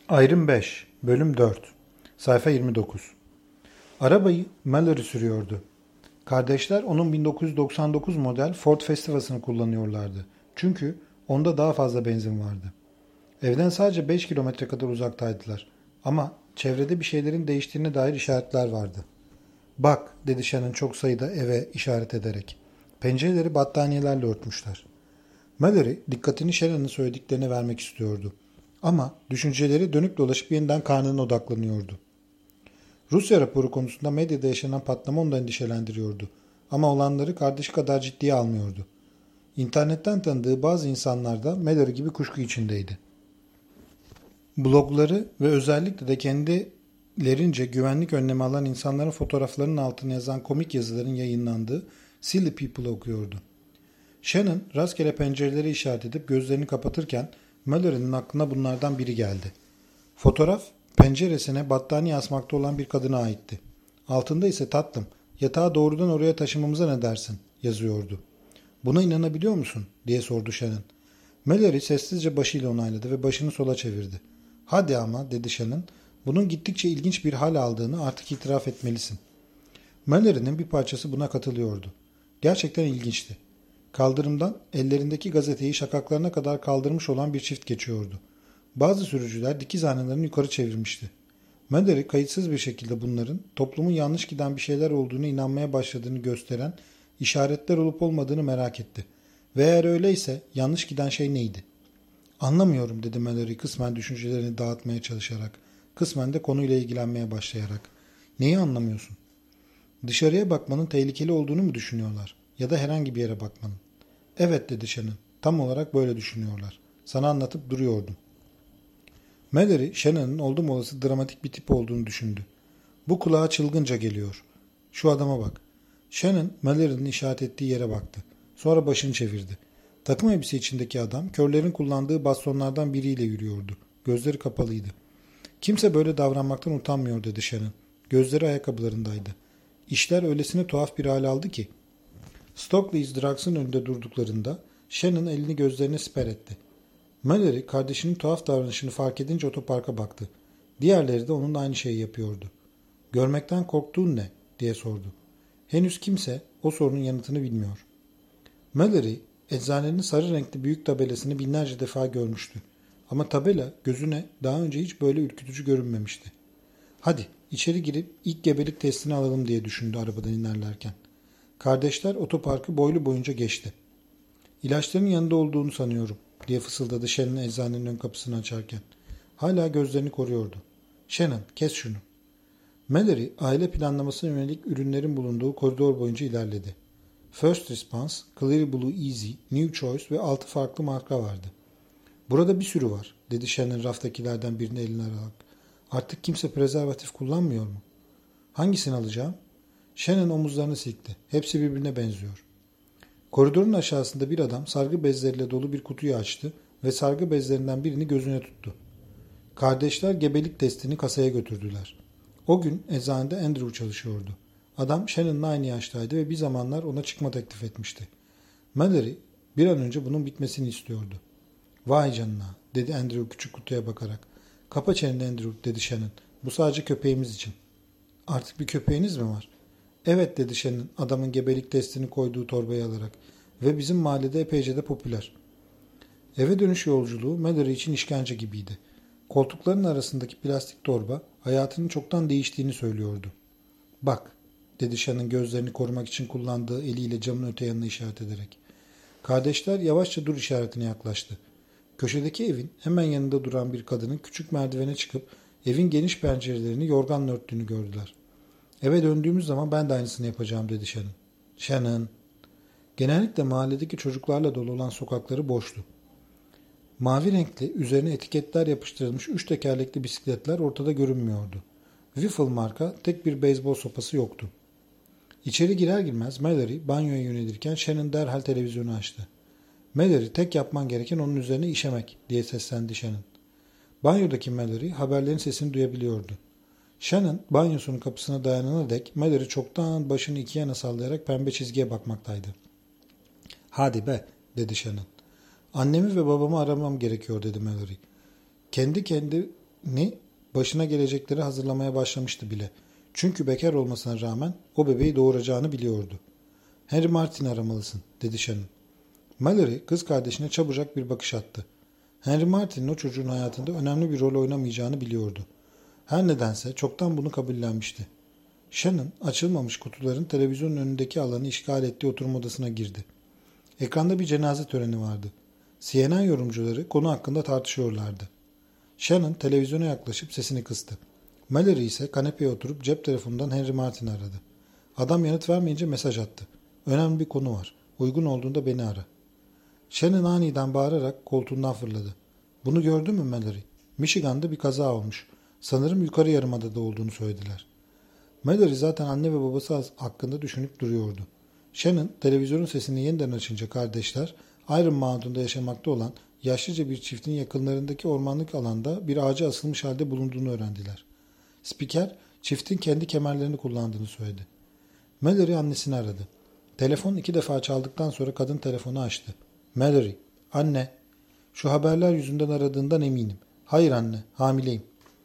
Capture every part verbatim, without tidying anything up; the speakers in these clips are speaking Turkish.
Ayrım beş, Bölüm dört, Sayfa yirmi dokuz. Arabayı Mallory sürüyordu. Kardeşler onun bin dokuz yüz doksan dokuz model Ford Festiva'sını kullanıyorlardı. Çünkü onda daha fazla benzin vardı. Evden sadece beş kilometre kadar uzaktaydılar. Ama çevrede bir şeylerin değiştiğine dair işaretler vardı. "Bak," dedi Shannon çok sayıda eve işaret ederek. Pencereleri battaniyelerle örtmüşler. Mallory dikkatini Shannon'ın söylediklerine vermek istiyordu. Ama düşünceleri dönüp dolaşıp yeniden karnına odaklanıyordu. Rusya raporu konusunda medyada yaşanan patlama onu da endişelendiriyordu. Ama olanları kardeşi kadar ciddiye almıyordu. İnternetten tanıdığı bazı insanlar da Mallory gibi kuşku içindeydi. Blogları ve özellikle de kendilerince güvenlik önlemi alan insanların fotoğraflarının altına yazan komik yazıların yayınlandığı Silly People'ı okuyordu. Shannon rastgele pencereleri işaret edip gözlerini kapatırken Mallory'nin aklına bunlardan biri geldi. Fotoğraf penceresine battaniye asmakta olan bir kadına aitti. Altında ise "Tatlım, yatağı doğrudan oraya taşımamıza ne dersin?" yazıyordu. "Buna inanabiliyor musun?" diye sordu Shannon. Mallory sessizce başıyla onayladı ve başını sola çevirdi. "Hadi ama," dedi Shannon, "bunun gittikçe ilginç bir hal aldığını artık itiraf etmelisin." Mallory'nin bir parçası buna katılıyordu. Gerçekten ilginçti. Kaldırımdan ellerindeki gazeteyi şakaklarına kadar kaldırmış olan bir çift geçiyordu. Bazı sürücüler dikiz aynalarını yukarı çevirmişti. Mallory kayıtsız bir şekilde bunların toplumun yanlış giden bir şeyler olduğunu inanmaya başladığını gösteren işaretler olup olmadığını merak etti. Ve eğer öyleyse yanlış giden şey neydi? "Anlamıyorum," dedi Mallory kısmen düşüncelerini dağıtmaya çalışarak, kısmen de konuyla ilgilenmeye başlayarak. "Neyi anlamıyorsun?" "Dışarıya bakmanın tehlikeli olduğunu mu düşünüyorlar? Ya da herhangi bir yere bakmanın?" "Evet," dedi Shannon. "Tam olarak böyle düşünüyorlar. Sana anlatıp duruyordum." Mallory, Shannon'ın oldum olası dramatik bir tip olduğunu düşündü. "Bu kulağa çılgınca geliyor. Şu adama bak." Shannon, Mallory'nin işaret ettiği yere baktı. Sonra başını çevirdi. Takım elbise içindeki adam, körlerin kullandığı bastonlardan biriyle yürüyordu. Gözleri kapalıydı. "Kimse böyle davranmaktan utanmıyor," dedi Shannon. Gözleri ayakkabılarındaydı. "İşler öylesine tuhaf bir hal aldı ki." Stockley's Drugs'ın önünde durduklarında Shannon elini gözlerine siper etti. Mallory kardeşinin tuhaf davranışını fark edince otoparka baktı. Diğerleri de onun aynı şeyi yapıyordu. "Görmekten korktuğun ne?" diye sordu. Henüz kimse o sorunun yanıtını bilmiyor. Mallory eczanenin sarı renkli büyük tabelasını binlerce defa görmüştü. Ama tabela gözüne daha önce hiç böyle ürkütücü görünmemişti. "Hadi içeri girip ilk gebelik testini alalım," diye düşündü arabadan inerlerken. Kardeşler otoparkı boylu boyunca geçti. "İlaçların yanında olduğunu sanıyorum," diye fısıldadı Shannon eczanenin ön kapısını açarken. Hala gözlerini koruyordu. "Shannon, kes şunu." Mallory aile planlamasına yönelik ürünlerin bulunduğu koridor boyunca ilerledi. First Response, Clear Blue Easy, New Choice ve altı farklı marka vardı. "Burada bir sürü var," dedi Shannon raftakilerden birini eline alarak. "Artık kimse prezervatif kullanmıyor mu?" "Hangisini alacağım?" Shannon omuzlarını silkti. "Hepsi birbirine benziyor." Koridorun aşağısında bir adam sargı bezleriyle dolu bir kutuyu açtı ve sargı bezlerinden birini gözüne tuttu. Kardeşler gebelik testini kasaya götürdüler. O gün eczanede Andrew çalışıyordu. Adam Shannon'la aynı yaştaydı ve bir zamanlar ona çıkma teklif etmişti. Mallory bir an önce bunun bitmesini istiyordu. "Vay canına," dedi Andrew küçük kutuya bakarak. "Kapa çeneni Andrew," dedi Shannon. "Bu sadece köpeğimiz için." "Artık bir köpeğiniz mi var?" "Evet," dedi Shannon adamın gebelik testini koyduğu torbayı alarak. "Ve bizim mahallede epeyce de popüler." Eve dönüş yolculuğu Mallory için işkence gibiydi. Koltukların arasındaki plastik torba hayatının çoktan değiştiğini söylüyordu. "Bak," dedi Shannon gözlerini korumak için kullandığı eliyle camın öte yanına işaret ederek. Kardeşler yavaşça dur işaretine yaklaştı. Köşedeki evin hemen yanında duran bir kadının küçük merdivene çıkıp evin geniş pencerelerini yorganla örttüğünü gördüler. "Eve döndüğümüz zaman ben de aynısını yapacağım," dedi Shannon. "Shannon." Genellikle mahalledeki çocuklarla dolu olan sokakları boştu. Mavi renkli, üzerine etiketler yapıştırılmış üç tekerlekli bisikletler ortada görünmüyordu. Wiffle marka tek bir beyzbol sopası yoktu. İçeri girer girmez Mallory banyoya yönelirken Shannon derhal televizyonu açtı. "Mallory, tek yapman gereken onun üzerine işemek," diye seslendi Shannon. Banyodaki Mallory haberlerin sesini duyabiliyordu. Shannon banyosunun kapısına dayanana dek Mallory çoktan başını iki yana sallayarak pembe çizgiye bakmaktaydı. "Hadi be," dedi Shannon. "Annemi ve babamı aramam gerekiyor," dedi Mallory. Kendi kendine bebeğini başına gelecekleri hazırlamaya başlamıştı bile. Çünkü bekar olmasına rağmen o bebeği doğuracağını biliyordu. Henry Martin'i aramalısın, dedi Shannon. Mallory kız kardeşine çabucak bir bakış attı. Henry Martin'in o çocuğun hayatında önemli bir rol oynamayacağını biliyordu. Her nedense çoktan bunu kabullenmişti. Shannon açılmamış kutuların televizyonun önündeki alanı işgal ettiği oturma odasına girdi. Ekranda bir cenaze töreni vardı. C N N yorumcuları konu hakkında tartışıyorlardı. Shannon televizyona yaklaşıp sesini kıstı. Mallory ise kanepeye oturup cep telefonundan Henry Martin'i aradı. Adam yanıt vermeyince mesaj attı. Önemli bir konu var. Uygun olduğunda beni ara. Shannon aniden bağırarak koltuğundan fırladı. Bunu gördün mü Mallory? Michigan'da bir kaza olmuş. Sanırım yukarı yarımadada olduğunu söylediler. Mallory zaten anne ve babası hakkında düşünüp duruyordu. Shannon televizyonun sesini yeniden açınca kardeşler Iron Mountain'da yaşamakta olan yaşlıca bir çiftin yakınlarındaki ormanlık alanda bir ağaca asılmış halde bulunduğunu öğrendiler. Spiker çiftin kendi kemerlerini kullandığını söyledi. Mallory annesini aradı. Telefon iki defa çaldıktan sonra kadın telefonu açtı. Mallory, anne, şu haberler yüzünden aradığından eminim. Hayır anne, hamileyim.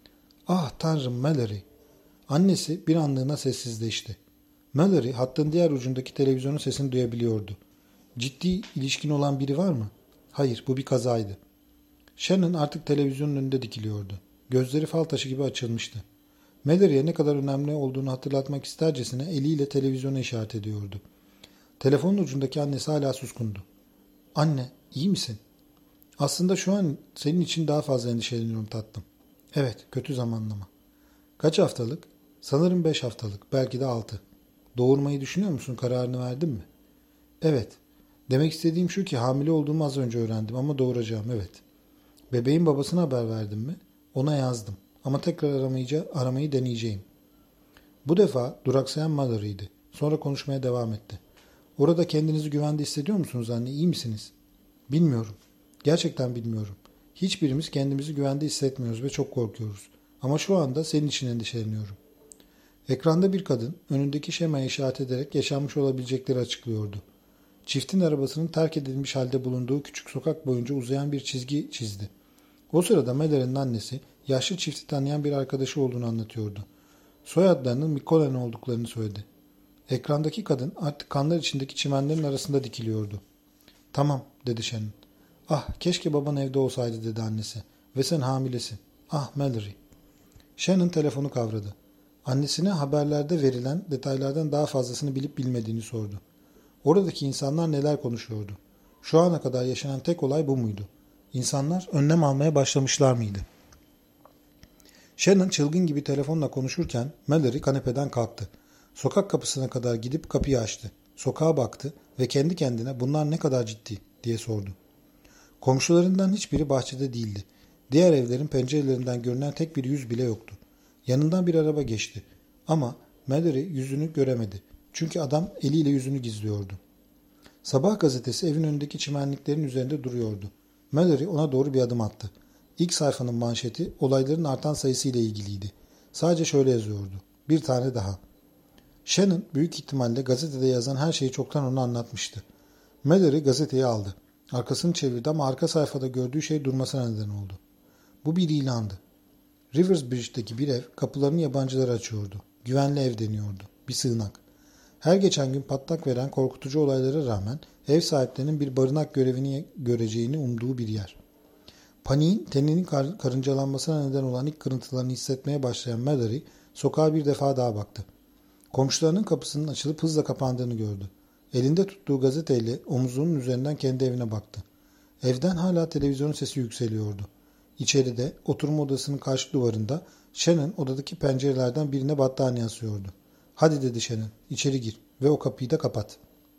Ah tanrım Mallory. Annesi bir anlığına sessizleşti. Mallory hattın diğer ucundaki televizyonun sesini duyabiliyordu. Ciddi ilişkin olan biri var mı? Hayır, bu bir kazaydı. Shannon artık televizyonun önünde dikiliyordu. Gözleri fal taşı gibi açılmıştı. Mallory'e ne kadar önemli olduğunu hatırlatmak istercesine eliyle televizyona işaret ediyordu. Telefonun ucundaki annesi hala suskundu. Anne, iyi misin? Aslında şu an senin için daha fazla endişeleniyorum tatlım. Evet, kötü zamanlama. Kaç haftalık? Sanırım beş haftalık, belki de altı. Doğurmayı düşünüyor musun? Kararını verdin mi? Evet. Demek istediğim şu ki hamile olduğumu az önce öğrendim ama doğuracağım, evet. Bebeğin babasına haber verdim mi? Ona yazdım. Ama tekrar aramayı, aramayı deneyeceğim. Bu defa duraksayan Mallory'ydi. Sonra konuşmaya devam etti. Orada kendinizi güvende hissediyor musunuz anne? İyi misiniz? Bilmiyorum. Gerçekten bilmiyorum. Hiçbirimiz kendimizi güvende hissetmiyoruz ve çok korkuyoruz. Ama şu anda senin için endişeleniyorum. Ekranda bir kadın önündeki şemaya işaret ederek yaşanmış olabilecekleri açıklıyordu. Çiftin arabasının terk edilmiş halde bulunduğu küçük sokak boyunca uzayan bir çizgi çizdi. O sırada Mallory'nin annesi yaşlı çifti tanıyan bir arkadaşı olduğunu anlatıyordu. Soyadlarının Mikolen olduklarını söyledi. Ekrandaki kadın artık kanlar içindeki çimenlerin arasında dikiliyordu. Tamam, dedi Shannon. Ah, keşke baban evde olsaydı, dedi annesi. Ve sen hamilesin. Ah Mallory. Shannon telefonu kavradı. Annesine haberlerde verilen detaylardan daha fazlasını bilip bilmediğini sordu. Oradaki insanlar neler konuşuyordu? Şu ana kadar yaşanan tek olay bu muydu? İnsanlar önlem almaya başlamışlar mıydı? Shannon çılgın gibi telefonla konuşurken Mallory kanepeden kalktı. Sokak kapısına kadar gidip kapıyı açtı. Sokağa baktı ve kendi kendine bunlar ne kadar ciddi diye sordu. Komşularından hiçbiri bahçede değildi. Diğer evlerin pencerelerinden görünen tek bir yüz bile yoktu. Yanından bir araba geçti. Ama Mallory yüzünü göremedi. Çünkü adam eliyle yüzünü gizliyordu. Sabah gazetesi evin önündeki çimenliklerin üzerinde duruyordu. Mallory ona doğru bir adım attı. İlk sayfanın manşeti olayların artan sayısıyla ilgiliydi. Sadece şöyle yazıyordu. Bir tane daha. Shannon büyük ihtimalle gazetede yazan her şeyi çoktan ona anlatmıştı. Mallory gazeteyi aldı. Arkasını çevirdi ama arka sayfada gördüğü şey durmasına neden oldu. Bu bir ilandı. Rivers Bridge'deki bir ev kapılarını yabancılara açıyordu. Güvenli ev deniyordu. Bir sığınak. Her geçen gün patlak veren korkutucu olaylara rağmen ev sahiplerinin bir barınak görevini göreceğini umduğu bir yer. Paniğin teninin kar karıncalanmasına neden olan ilk kırıntılarını hissetmeye başlayan Mallory sokağa bir defa daha baktı. Komşularının kapısının açılıp hızla kapandığını gördü. Elinde tuttuğu gazeteyle omuzunun üzerinden kendi evine baktı. Evden hala televizyonun sesi yükseliyordu. İçeride, oturma odasının karşı duvarında Shannon odadaki pencerelerden birine battaniye asıyordu. Hadi, dedi Shannon, içeri gir ve o kapıyı da kapat.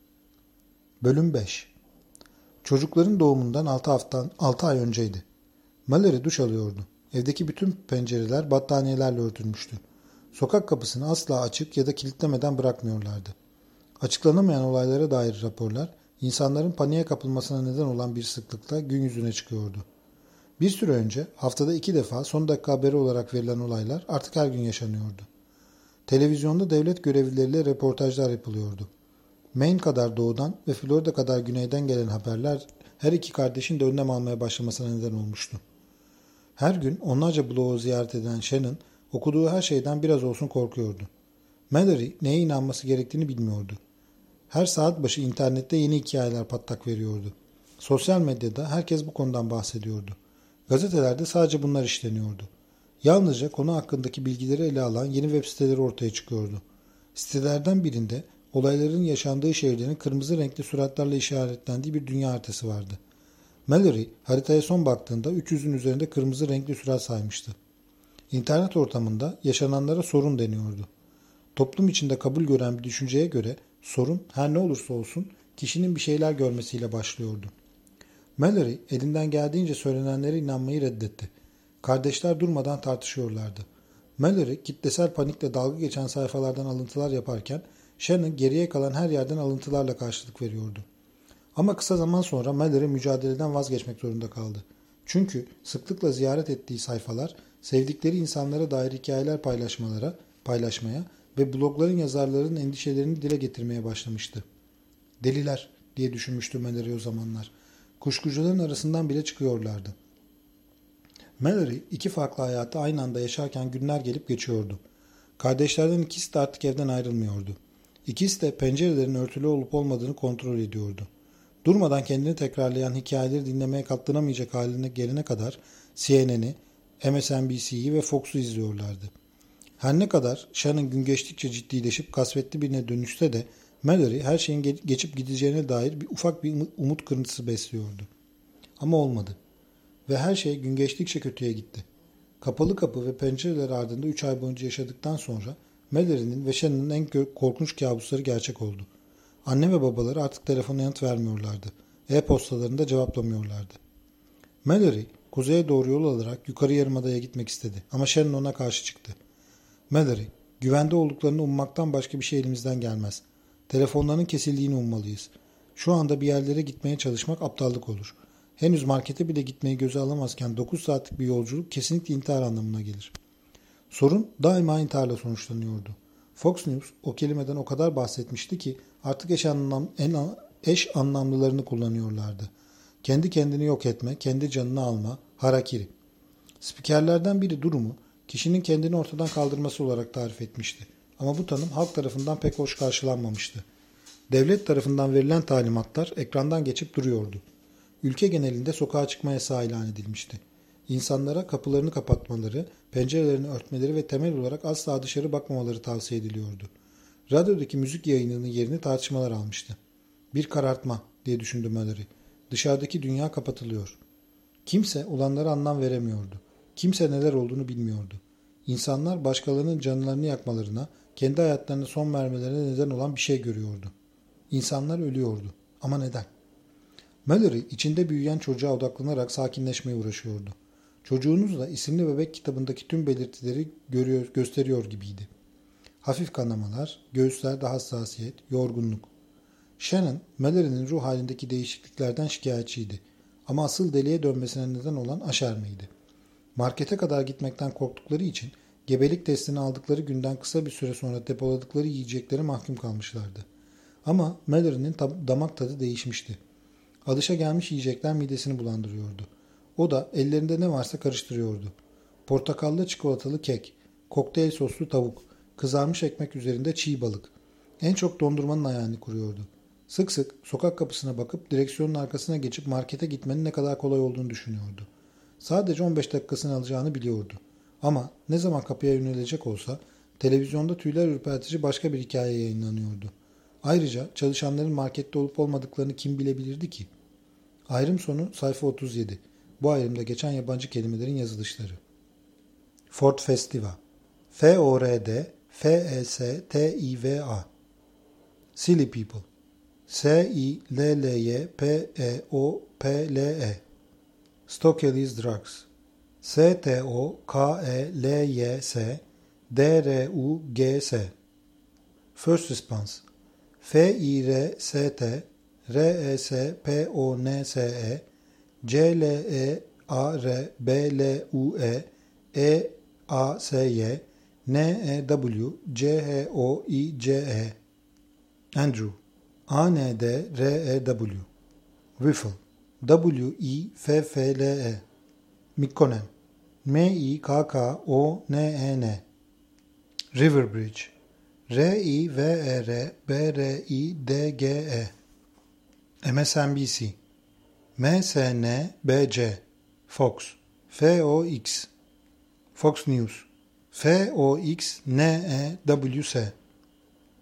Bölüm beş. Çocukların doğumundan altı hafta, altı ay önceydi. Mallory duş alıyordu. Evdeki bütün pencereler battaniyelerle örtülmüştü. Sokak kapısını asla açık ya da kilitlemeden bırakmıyorlardı. Açıklanamayan olaylara dair raporlar, insanların paniğe kapılmasına neden olan bir sıklıkla gün yüzüne çıkıyordu. Bir süre önce haftada iki defa son dakika haberi olarak verilen olaylar artık her gün yaşanıyordu. Televizyonda devlet görevlileriyle röportajlar yapılıyordu. Maine kadar doğudan ve Florida kadar güneyden gelen haberler her iki kardeşin de önlem almaya başlamasına neden olmuştu. Her gün onlarca bloğu ziyaret eden Shannon, okuduğu her şeyden biraz olsun korkuyordu. Mallory neye inanması gerektiğini bilmiyordu. Her saat başı internette yeni hikayeler patlak veriyordu. Sosyal medyada herkes bu konudan bahsediyordu. Gazetelerde sadece bunlar işleniyordu. Yalnızca konu hakkındaki bilgileri ele alan yeni web siteleri ortaya çıkıyordu. Sitelerden birinde olayların yaşandığı şehirlerin kırmızı renkli suratlarla işaretlendiği bir dünya haritası vardı. Mallory haritaya son baktığında üç yüzün üzerinde kırmızı renkli surat saymıştı. İnternet ortamında yaşananlara sorun deniyordu. Toplum içinde kabul gören bir düşünceye göre sorun her ne olursa olsun kişinin bir şeyler görmesiyle başlıyordu. Mallory elinden geldiğince söylenenlere inanmayı reddetti. Kardeşler durmadan tartışıyorlardı. Mallory kitlesel panikle dalga geçen sayfalardan alıntılar yaparken Shannon geriye kalan her yerden alıntılarla karşılık veriyordu. Ama kısa zaman sonra Mallory mücadeleden vazgeçmek zorunda kaldı. Çünkü sıklıkla ziyaret ettiği sayfalar sevdikleri insanlara dair hikayeler paylaşmalara, paylaşmaya ve blogların yazarlarının endişelerini dile getirmeye başlamıştı. Deliler diye düşünmüştü Mallory o zamanlar. Kuşkucuların arasından bile çıkıyorlardı. Mallory iki farklı hayatı aynı anda yaşarken günler gelip geçiyordu. Kardeşlerden ikisi de artık evden ayrılmıyordu. İkisi de pencerelerin örtülü olup olmadığını kontrol ediyordu. Durmadan kendini tekrarlayan hikayeleri dinlemeye katlanamayacak haline gelene kadar C N N'i, M S N B C'yi ve Fox'u izliyorlardı. Her ne kadar Shannon gün geçtikçe ciddileşip kasvetli birine dönüşse de Mallory her şeyin geçip gideceğine dair bir ufak bir umut kırıntısı besliyordu. Ama olmadı. Ve her şey gün geçtikçe kötüye gitti. Kapalı kapı ve pencereler ardında üç ay boyunca yaşadıktan sonra Mallory'nin ve Shannon'ın en korkunç kabusları gerçek oldu. Anne ve babaları artık telefona yanıt vermiyorlardı. E-postalarını da cevaplamıyorlardı. Mallory kuzeye doğru yol alarak yukarı yarımadaya gitmek istedi ama Shannon ona karşı çıktı. Mallory, güvende olduklarını ummaktan başka bir şey elimizden gelmez. Telefonlarının kesildiğini ummalıyız. Şu anda bir yerlere gitmeye çalışmak aptallık olur. Henüz markete bile gitmeyi göze alamazken dokuz saatlik bir yolculuk kesinlikle intihar anlamına gelir. Sorun daima intiharla sonuçlanıyordu. Fox News o kelimeden o kadar bahsetmişti ki artık eş, anlam, en, eş anlamlılarını kullanıyorlardı. Kendi kendini yok etme, kendi canını alma, harakiri. Spikerlerden biri durumu kişinin kendini ortadan kaldırması olarak tarif etmişti. Ama bu tanım halk tarafından pek hoş karşılanmamıştı. Devlet tarafından verilen talimatlar ekrandan geçip duruyordu. Ülke genelinde sokağa çıkma yasağı ilan edilmişti. İnsanlara kapılarını kapatmaları, pencerelerini örtmeleri ve temel olarak asla dışarı bakmamaları tavsiye ediliyordu. Radyodaki müzik yayınının yerini tartışmalar almıştı. Bir karartma diye düşündü Mallory. Dışarıdaki dünya kapatılıyor. Kimse olanlara anlam veremiyordu. Kimse neler olduğunu bilmiyordu. İnsanlar başkalarının canlarını yakmalarına, kendi hayatlarına son vermelerine neden olan bir şey görüyordu. İnsanlar ölüyordu. Ama neden? Mallory içinde büyüyen çocuğa odaklanarak sakinleşmeye uğraşıyordu. Çocuğunuz da isimli bebek kitabındaki tüm belirtileri görüyor, gösteriyor gibiydi. Hafif kanamalar, göğüslerde hassasiyet, yorgunluk. Shannon, Mallory'nin ruh halindeki değişikliklerden şikayetçiydi. Ama asıl deliye dönmesine neden olan aşermeydi. Markete kadar gitmekten korktukları için gebelik testini aldıkları günden kısa bir süre sonra depoladıkları yiyecekleri mahkum kalmışlardı. Ama Mallory'nin damak tadı değişmişti. Alışagelmiş yiyecekler midesini bulandırıyordu. O da ellerinde ne varsa karıştırıyordu. Portakallı çikolatalı kek, kokteyl soslu tavuk, kızarmış ekmek üzerinde çiğ balık. En çok dondurmanın hayalini kuruyordu. Sık sık sokak kapısına bakıp direksiyonun arkasına geçip markete gitmenin ne kadar kolay olduğunu düşünüyordu. Sadece on beş dakikasını alacağını biliyordu. Ama ne zaman kapıya yönelecek olsa televizyonda tüyler ürpertici başka bir hikaye yayınlanıyordu. Ayrıca çalışanların markette olup olmadıklarını kim bilebilirdi ki? Ayrım sonu sayfa otuz yedi. Bu ayrımda geçen yabancı kelimelerin yazılışları. Ford Festiva. F O R D F E S T I V A. Silly People. S I L L Y P E O P L E. Stokely's Drugs. S T O K E L Y S D R U G S. First Response. F I R S T R E S P O N S E C L E A R B L U E E A S Y N E W C H O I C E. Andrew. A N D R E W. Wiffle. W I F F L E. Mikkonen. M I K K O N E N. River Bridge. R I V E R B R I D G E. M S N B C. M S N B C. Fox. F O X. Fox News. F O X N E W S.